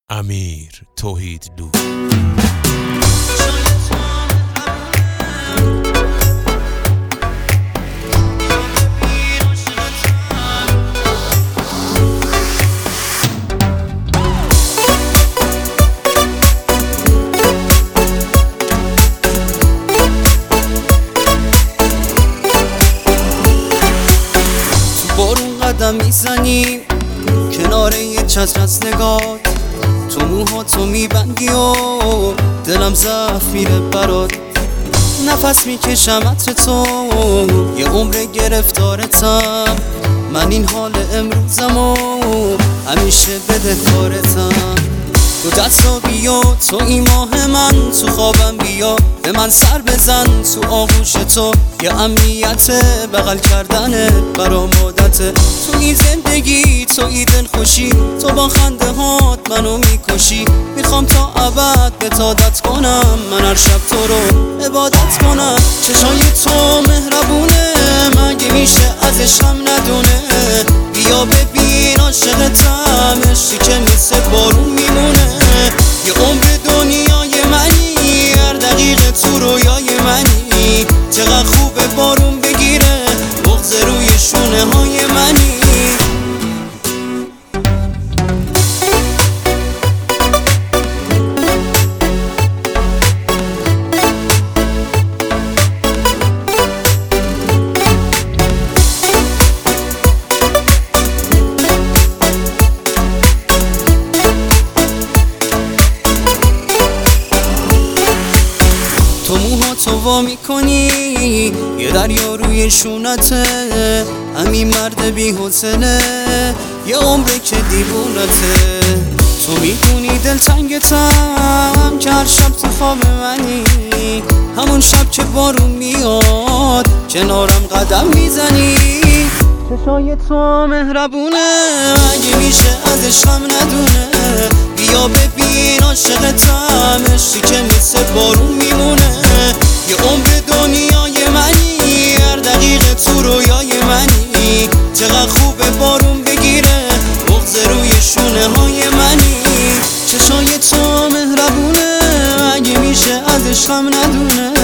امیر توحیدلو. بارون قدم میزنی کنار یه چتر از نگات، تو موهاتو میبندی و دلم ضعف میره برات. نفس میکشم عطر تو، یه عمر گرفتارتم، من این حال امروزم و همیشه بدهکارتم. تو دستا بیا، تو این ماه من، تو خوابم بیا به من سر بزن، تو آغوش تو یه امنیت، بغل کردنت برام عادته. تو این زندگی، تو این دلخوشی، تو با خنده هات منو میکشی. میخوام تا ابد بتادت کنم، من هر شب تو رو عبادت کنم. چشای تو مهربونه، مگه میشه ازشم ندونه؟ بیا ببین عاشقتم، عشقی که مثل بارون میمونه. یه عمر دنیای منی، هر دقیقه تو رویای منی. چقدر خوبه بارون بگیره، بغض روی شونه های منی. تو موهاتو وا میکنی، یه دریا روی شونته، همین مرد بی حوصله، یه عمره که دیوونته. تو میدونی دلتنگتم، که هر شب تو خواب منی، همون شب که بارون میاد کنارم قدم میزنی. چشای تو مهربونه، مگه میشه ازشم ندونه؟ بیا ببین عاشقتم، عشقی که مثل بارون میمونه. یه عمر دنیای منی، هر دقیقه تو رویای منی. چقدر خوبه بارون بگیره، بغض روی شونه های منی. چشای تو مهربونه، مگه میشه ازشم ندونه؟